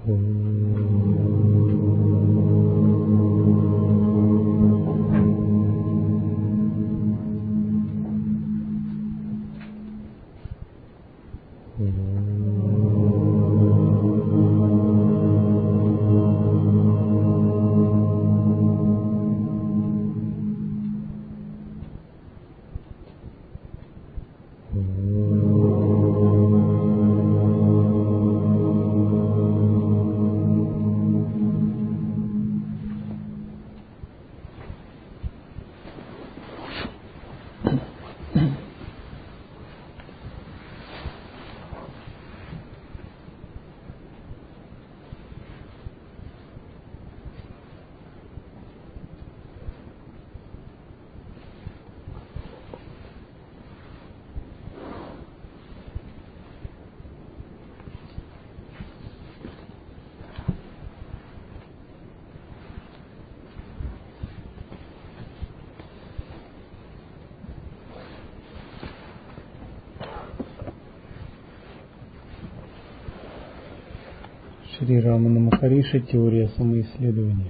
Шри Рамана Махариши. Теория самоисследования.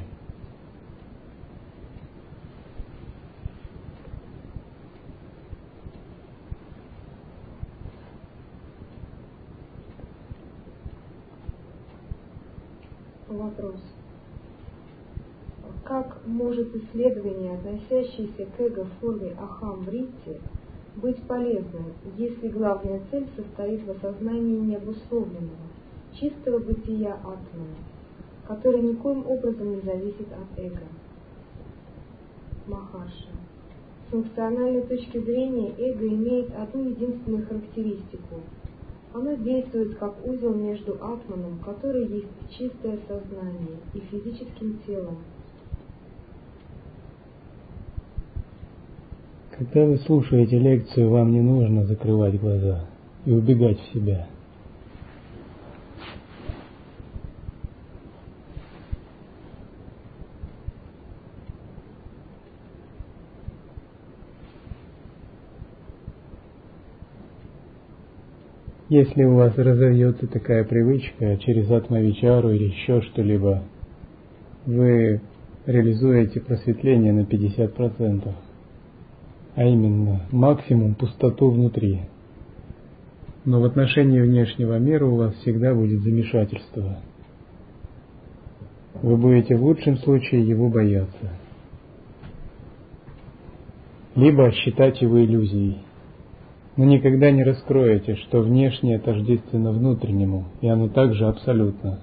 Вопрос. Как может исследование, относящееся к эго в форме ахам-вритти, быть полезным, если главная цель состоит в осознании необусловленного, чистого бытия атмана, который никоим образом не зависит от эго? Махарши. С функциональной точки зрения эго имеет одну единственную характеристику. Оно действует как узел между атманом, который есть чистое сознание, и физическим телом. Когда вы слушаете лекцию, вам не нужно закрывать глаза и убегать в себя. Если у вас разовьется такая привычка через атма-вичару или еще что-либо, вы реализуете просветление на 50%, а именно максимум пустоту внутри. Но в отношении внешнего мира у вас всегда будет замешательство. Вы будете в лучшем случае его бояться, либо считать его иллюзией. Но никогда не раскроете, что внешнее тождественно внутреннему, и оно также абсолютно.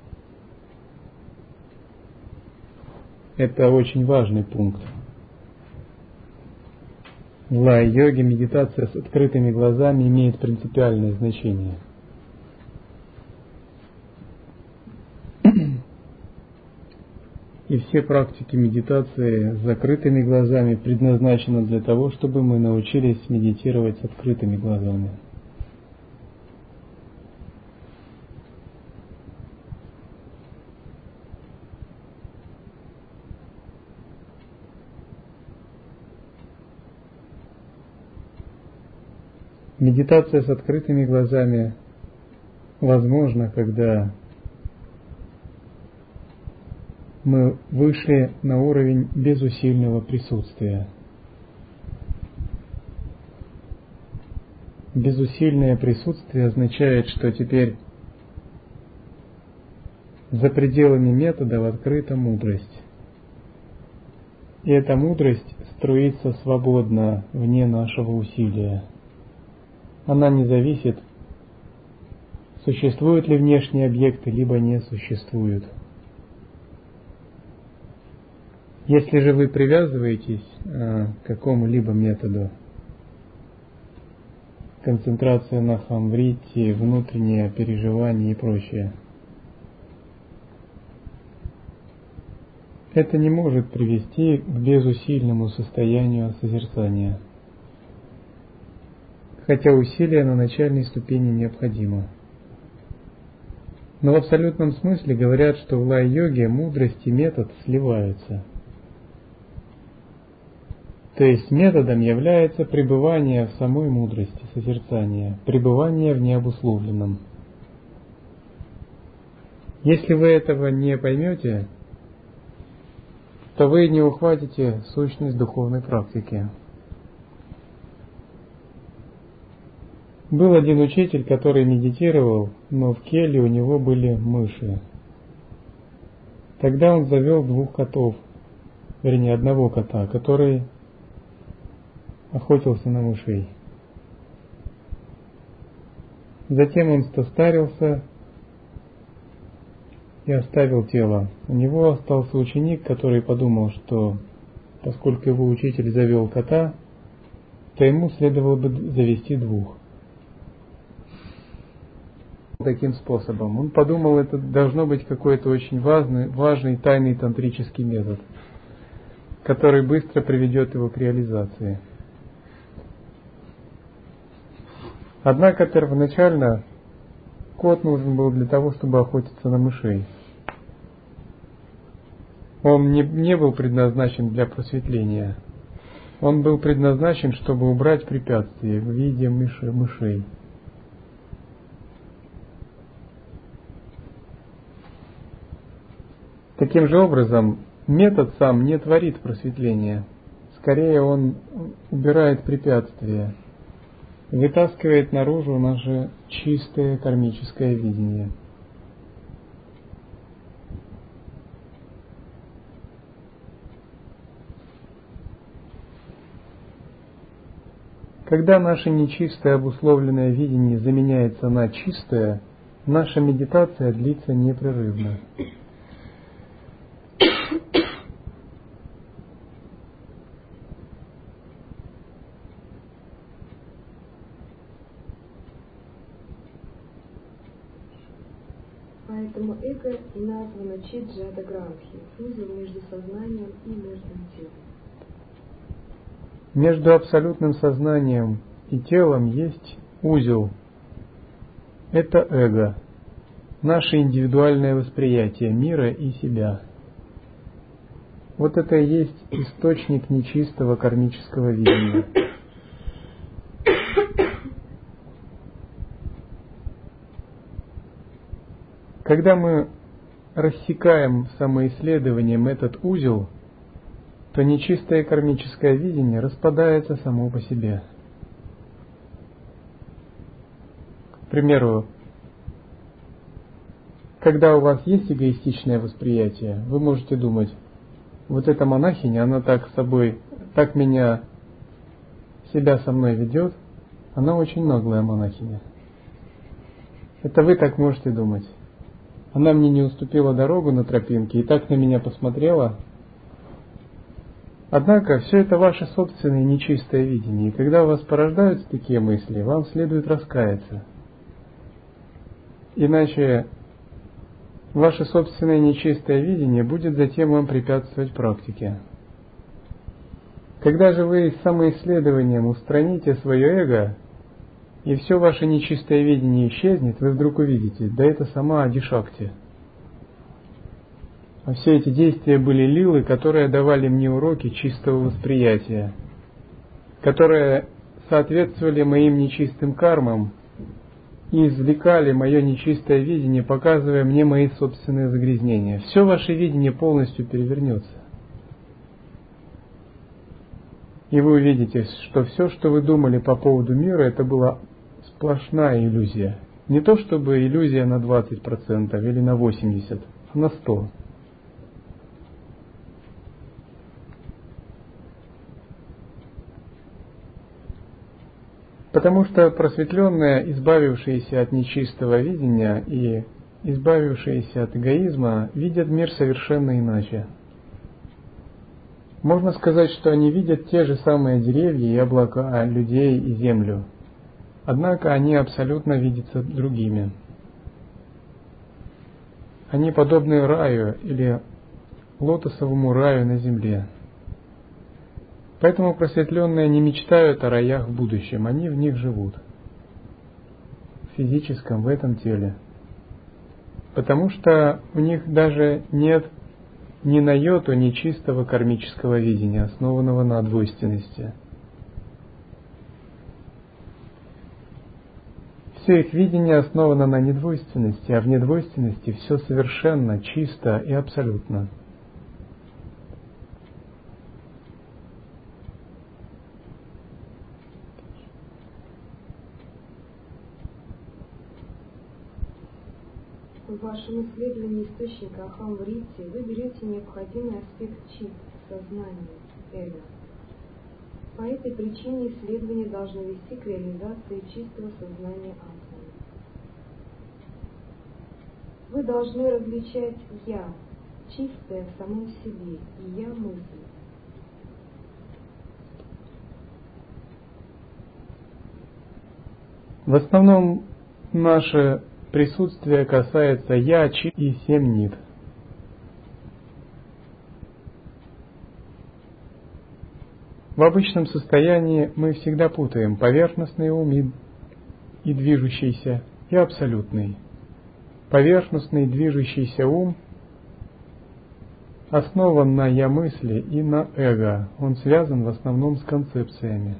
Это очень важный пункт. В лай-йоге медитация с открытыми глазами имеет принципиальное значение. И все практики медитации с закрытыми глазами предназначены для того, чтобы мы научились медитировать с открытыми глазами. Медитация с открытыми глазами возможна, когда мы вышли на уровень безусильного присутствия. Безусильное присутствие означает, что теперь за пределами метода открыта мудрость. И эта мудрость струится свободно вне нашего усилия. Она не зависит, существуют ли внешние объекты, либо не существуют. Если же вы привязываетесь к какому-либо методу, концентрация на хамврити, внутреннее переживание и прочее, это не может привести к безусильному состоянию созерцания, хотя усилие на начальной ступени необходимо. Но в абсолютном смысле говорят, что в лай-йоге мудрость и метод сливаются. То есть методом является пребывание в самой мудрости, созерцания, пребывание в необусловленном. Если вы этого не поймете, то вы не ухватите сущность духовной практики. Был один учитель, который медитировал, но в келье у него были мыши. Тогда он завел 2 котов, вернее 1 кота, который охотился на мышей. Затем он состарился и оставил тело. У него остался ученик, который подумал, что поскольку его учитель завел кота, то ему следовало бы завести 2. Таким способом. Он подумал, это должно быть какой-то очень важный тайный тантрический метод, который быстро приведет его к реализации. Однако первоначально кот нужен был для того, чтобы охотиться на мышей. Он не был предназначен для просветления. Он был предназначен, чтобы убрать препятствия в виде мышей. Таким же образом, метод сам не творит просветления. Скорее, он убирает препятствия, вытаскивает наружу наше чистое кармическое видение. Когда наше нечистое обусловленное видение заменяется на чистое, наша медитация длится непрерывно. Поэтому эго и названо Чиджата Гранхи, узел между сознанием и мертвым телом. Между абсолютным сознанием и телом есть узел. Это эго, наше индивидуальное восприятие мира и себя. Вот это и есть источник нечистого кармического видения. Когда мы рассекаем самоисследованием этот узел, то нечистое кармическое видение распадается само по себе. К примеру, когда у вас есть эгоистичное восприятие, вы можете думать, вот эта монахиня, она так себя со мной ведет, она очень наглая монахиня. Это вы так можете думать. Она мне не уступила дорогу на тропинке и так на меня посмотрела. Однако все это ваше собственное нечистое видение, и когда у вас порождаются такие мысли, вам следует раскаяться. Иначе ваше собственное нечистое видение будет затем вам препятствовать практике. Когда же вы самоисследованием устраните свое эго, и все ваше нечистое видение исчезнет, вы вдруг увидите, да это сама Адишакти. А все эти действия были лилы, которые давали мне уроки чистого восприятия, которые соответствовали моим нечистым кармам и извлекали мое нечистое видение, показывая мне мои собственные загрязнения. Все ваше видение полностью перевернется. И вы увидите, что все, что вы думали по поводу мира, это была сплошная иллюзия. Не то чтобы иллюзия на 20% или на 80%, а на 100%. Потому что просветленные, избавившиеся от нечистого видения и избавившиеся от эгоизма, видят мир совершенно иначе. Можно сказать, что они видят те же самые деревья и облака, людей и землю. Однако они абсолютно видятся другими. Они подобны раю или лотосовому раю на земле. Поэтому просветленные не мечтают о раях в будущем, они в них живут. В физическом, в этом теле. Потому что у них даже нет ни на йоту нечистого кармического видения, основанного на двойственности. все их видение основано на недвойственности, а в недвойственности все совершенно, чисто и абсолютно. В вашем исследовании источника Ахам-вритти вы берете необходимый аспект чит, сознания, эго. По этой причине исследование должно вести к реализации чистого сознания атмана. Вы должны различать «я», чистое в самом себе, и «я» мысль. В основном наше присутствие касается «я», чи и 7 нит. В обычном состоянии мы всегда путаем поверхностный ум и движущийся, и абсолютный. Поверхностный движущийся ум основан на «я» мысли и на эго. Он связан в основном с концепциями.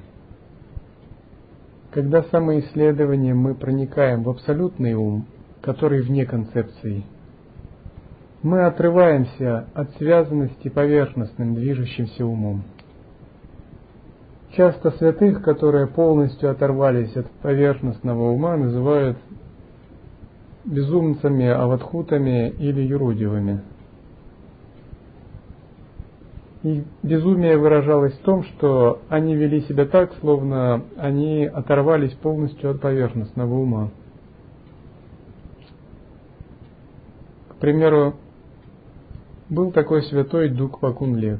Когда самоисследованием мы проникаем в абсолютный ум, который вне концепций, мы отрываемся от связанности поверхностным движущимся умом. Часто святых, которые полностью оторвались от поверхностного ума, называют безумцами, аватхутами или юродивыми. И безумие выражалось в том, что они вели себя так, словно они оторвались полностью от поверхностного ума. К примеру, был такой святой Дукпа Кунлек.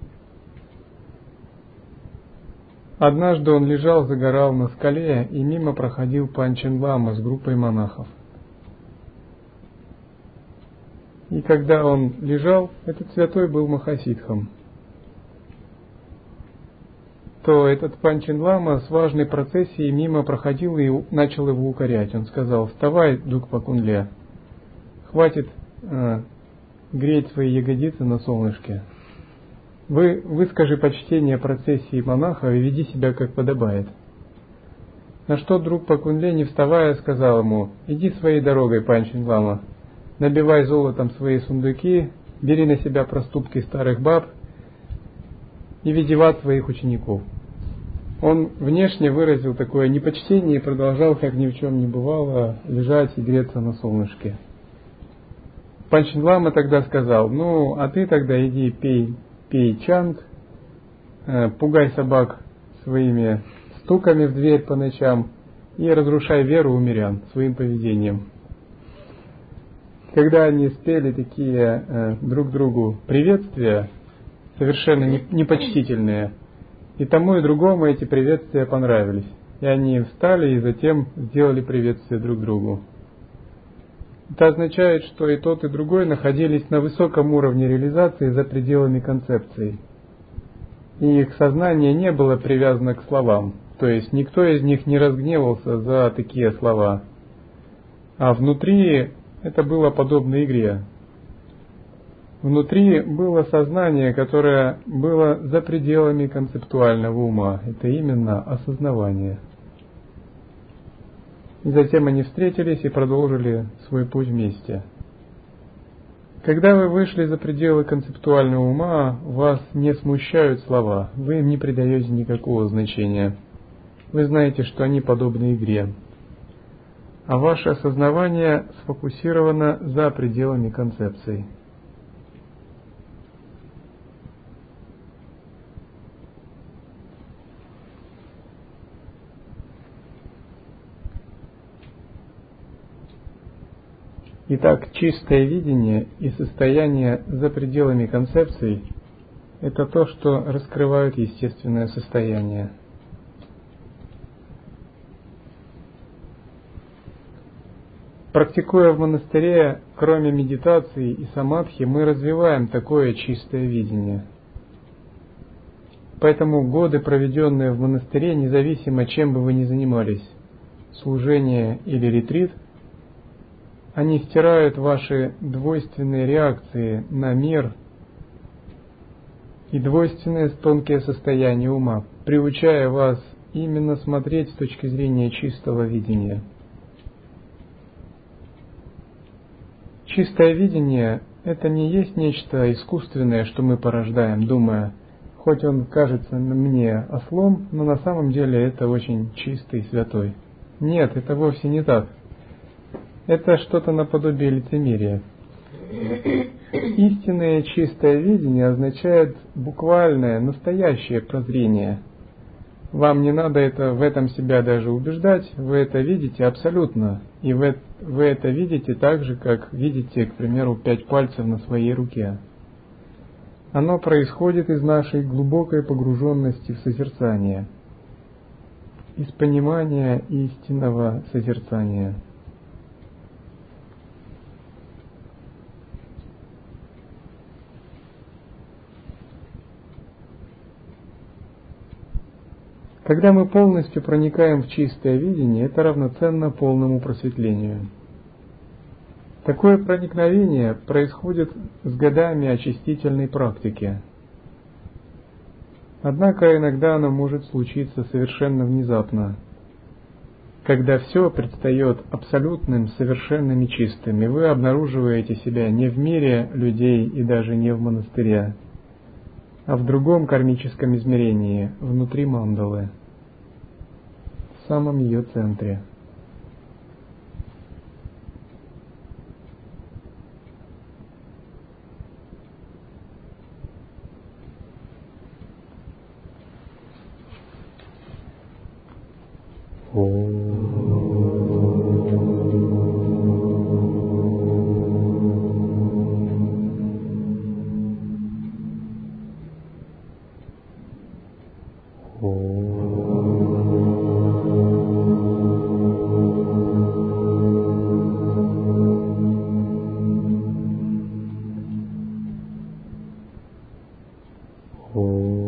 Однажды он лежал, загорал на скале, и мимо проходил Панчен Лама с группой монахов. И когда он лежал, этот святой был махасидхом, то этот Панчен Лама с важной процессией мимо проходил и начал его укорять. Он сказал: «Вставай, Дукпа Кунле, хватит греть свои ягодицы на солнышке. Выскажи почтение процессии монаха и веди себя как подобает». На что Дукпа Кунле, не вставая, сказал ему: «Иди своей дорогой, Панчен Лама, набивай золотом свои сундуки, бери на себя проступки старых баб и веди в ад своих учеников». Он внешне выразил такое непочтение и продолжал, как ни в чем не бывало, лежать и греться на солнышке. Панчен Лама тогда сказал: «Ну, а ты тогда иди пей чанг, пугай собак своими стуками в дверь по ночам и разрушай веру у мирян своим поведением». Когда они спели такие друг другу приветствия, совершенно непочтительные, и тому и другому эти приветствия понравились. И они встали и затем сделали приветствие друг другу. Это означает, что и тот, и другой находились на высоком уровне реализации за пределами концепции. И их сознание не было привязано к словам. То есть никто из них не разгневался за такие слова. А внутри это было подобно игре. Внутри было сознание, которое было за пределами концептуального ума. Это именно осознавание. И затем они встретились и продолжили свой путь вместе. Когда вы вышли за пределы концептуального ума, вас не смущают слова, вы им не придаете никакого значения. Вы знаете, что они подобны игре. А ваше осознавание сфокусировано за пределами концепций. Итак, чистое видение и состояние за пределами концепций – это то, что раскрывает естественное состояние. Практикуя в монастыре, кроме медитации и самадхи, мы развиваем такое чистое видение. Поэтому годы, проведенные в монастыре, независимо чем бы вы ни занимались, служение или ретрит, они стирают ваши двойственные реакции на мир и двойственные тонкие состояния ума, приучая вас именно смотреть с точки зрения чистого видения. Чистое видение – это не есть нечто искусственное, что мы порождаем, думая, хоть он кажется мне ослом, но на самом деле это очень чистый, святой. Нет, это вовсе не так. Это что-то наподобие лицемерия. Истинное чистое видение означает буквальное, настоящее прозрение. Вам не надо в этом себя даже убеждать, вы это видите абсолютно. И вы это видите так же, как видите, к примеру, 5 пальцев на своей руке. Оно происходит из нашей глубокой погруженности в созерцание, из понимания истинного созерцания. Когда мы полностью проникаем в чистое видение, это равноценно полному просветлению. Такое проникновение происходит с годами очистительной практики. Однако иногда оно может случиться совершенно внезапно, когда все предстает абсолютным, совершенным и чистым, и вы обнаруживаете себя не в мире людей и даже не в монастыре, а в другом кармическом измерении, внутри мандалы, в самом ее центре. Oh.